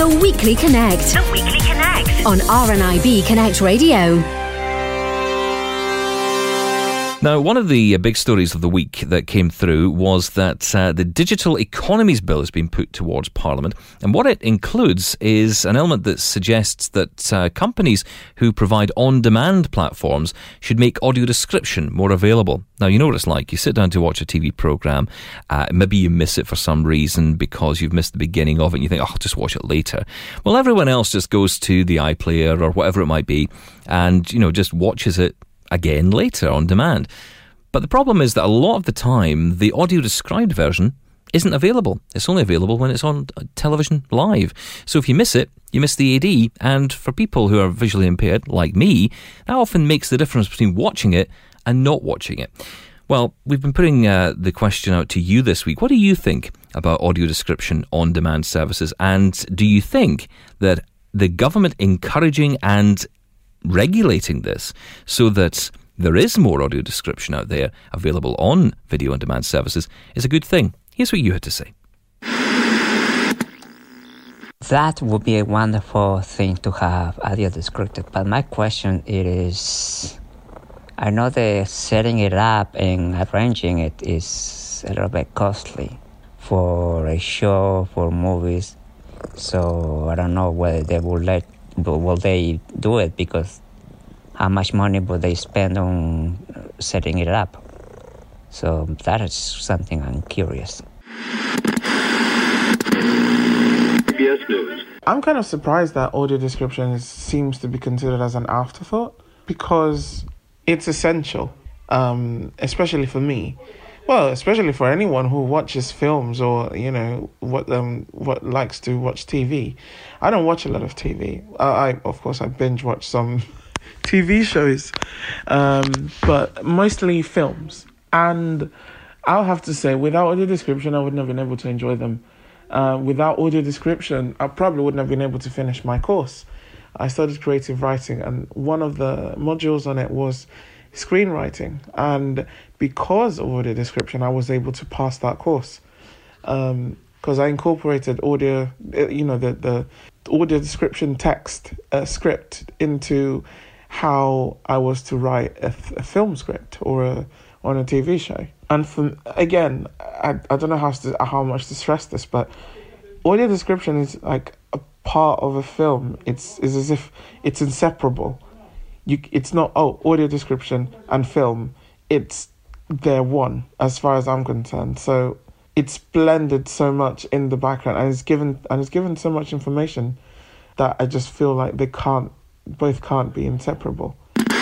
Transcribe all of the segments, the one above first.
The Weekly Connect. The Weekly Connect. On RNIB Connect Radio. Now, one of the big stories of the week that came through was that the Digital Economies Bill has been put towards Parliament. And what it includes is an element that suggests that companies who provide on-demand platforms should make audio description more available. Now, you know what it's like. You sit down to watch a TV programme, maybe you miss it for some reason because you've missed the beginning of it and you think, oh, I'll just watch it later. Well, everyone else just goes to the iPlayer or whatever it might be and, just watches it again later on demand. But the problem is that a lot of the time the audio described version isn't available. It's only available when it's on television live. So if you miss it, you miss the AD, and for people who are visually impaired like me, that often makes the difference between watching it and not watching it. Well, we've been putting the question out to you this week. What do you think about audio description on demand services, and do you think that the government encouraging and regulating this so that there is more audio description out there available on video on demand services is a good thing? Here's what you had to say. That would be a wonderful thing to have audio descripted, but my question is, I know that setting it up and arranging it is a little bit costly for a show, for movies, so I don't know whether they will they do it, because how much money will they spend on setting it up? So that is something I'm curious. I'm kind of surprised that audio description seems to be considered as an afterthought, because it's essential, especially for me. Well, especially for anyone who watches films or, what likes to watch TV. I don't watch a lot of TV. I binge watch some TV shows, but mostly films. And I'll have to say, without audio description, I wouldn't have been able to enjoy them. Without audio description, I probably wouldn't have been able to finish my course. I studied creative writing, and one of the modules on it was screenwriting, and because of audio description I was able to pass that course, because I incorporated audio, the audio description text script into how I was to write a film script or on a TV show. And again, I don't know how much to stress this, but audio description is like a part of a film. It's as if it's inseparable. It's not, audio description and film. They're one, as far as I'm concerned. So it's blended so much in the background, and it's given so much information that I just feel like both can't be inseparable.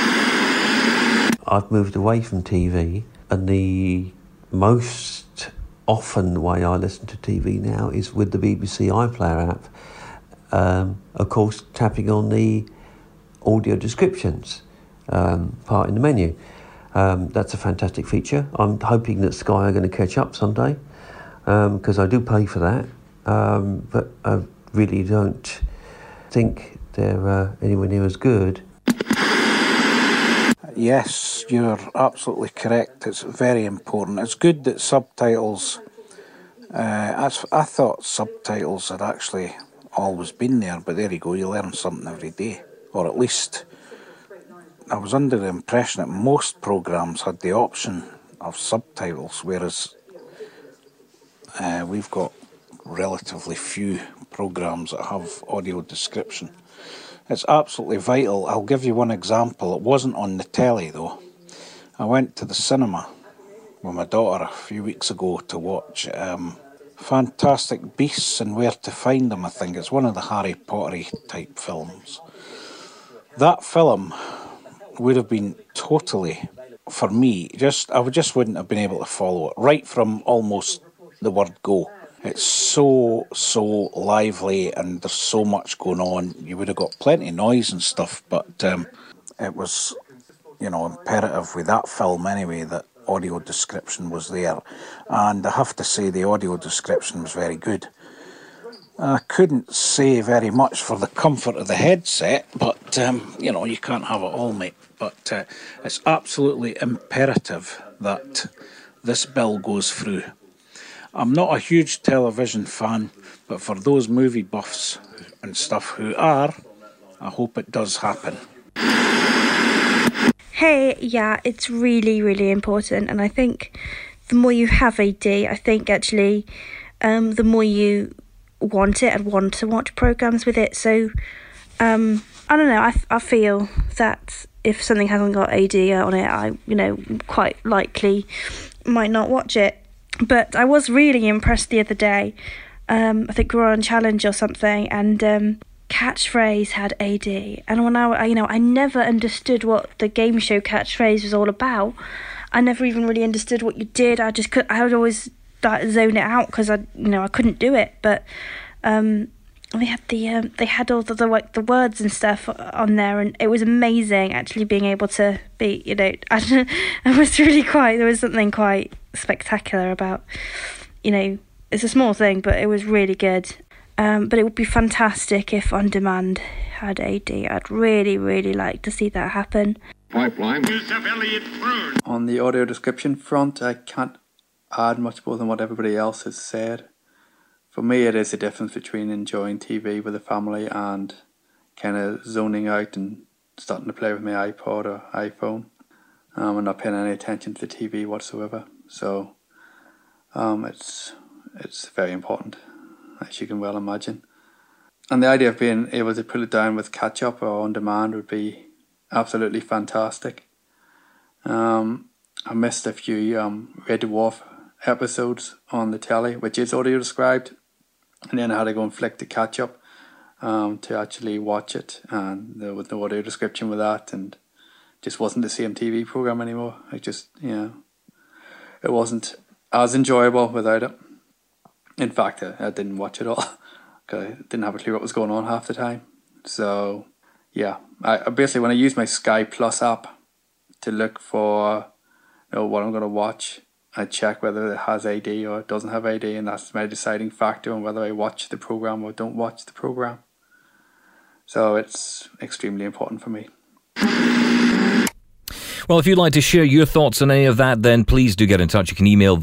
I've moved away from TV, and the most often way I listen to TV now is with the BBC iPlayer app. Of course, tapping on the audio descriptions part in the menu. That's a fantastic feature. I'm hoping that Sky are going to catch up someday, because I do pay for that, but I really don't think they're anywhere near as good. Yes, you're absolutely correct. It's very important. It's good that subtitles... I thought subtitles had actually always been there, but there you go, you learn something every day. Or at least I was under the impression that most programmes had the option of subtitles, whereas we've got relatively few programmes that have audio description. It's absolutely vital. I'll give you one example. It wasn't on the telly though. I went to the cinema with my daughter a few weeks ago to watch Fantastic Beasts and Where to Find Them, I think. It's one of the Harry Potter type films. That film would have been totally, for me, I just wouldn't have been able to follow it, right from almost the word go. It's so lively, and there's so much going on. You would have got plenty of noise and stuff, but it was, imperative with that film anyway that audio description was there. And I have to say the audio description was very good. I couldn't say very much for the comfort of the headset, but, you can't have it all, mate. But it's absolutely imperative that this bill goes through. I'm not a huge television fan, but for those movie buffs and stuff who are, I hope it does happen. Hey, yeah, it's really, really important. And I think the more you have AD, I think actually the more you want it and want to watch programmes with it. So, I don't know, I feel that if something hasn't got AD on it, I, quite likely might not watch it. But I was really impressed the other day. I think we were on Challenge or something, and Catchphrase had AD. And when I never understood what the game show Catchphrase was all about. I never even really understood what you did. I would always zone it out because I couldn't do it. But they had all the words and stuff on there, and it was amazing actually being able to be, it was really there was something quite spectacular about, it's a small thing, but it was really good. But it would be fantastic if On Demand had AD. I'd really, really like to see that happen. Pipeline. On the audio description front, I can't add much more than what everybody else has said. For me, it is the difference between enjoying TV with a family and kind of zoning out and starting to play with my iPod or iPhone and not paying any attention to the TV whatsoever. So it's very important, as you can well imagine. And the idea of being able to put it down with catch-up or on demand would be absolutely fantastic. I missed a few Red Dwarf episodes on the telly, which is audio described, and then I had to go and flick the catch-up to actually watch it, and there was no audio description with that, and just wasn't the same TV programme anymore. It wasn't as enjoyable without it. In fact, I didn't watch it all because I didn't have a clue what was going on half the time. So, yeah, I basically, when I use my Sky Plus app to look for what I'm going to watch, I check whether it has AD or it doesn't have AD, and that's my deciding factor on whether I watch the programme or don't watch the programme. So it's extremely important for me. Well, if you'd like to share your thoughts on any of that, then please do get in touch. You can email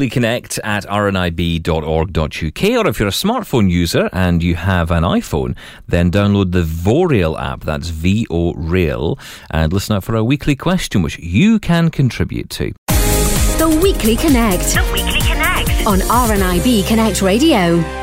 theweeklyconnect@rnib.org.uk, or if you're a smartphone user and you have an iPhone, then download the VoRail app, that's VoRail, and listen out for a weekly question which you can contribute to. The Weekly Connect. The Weekly Connect. On RNIB Connect Radio.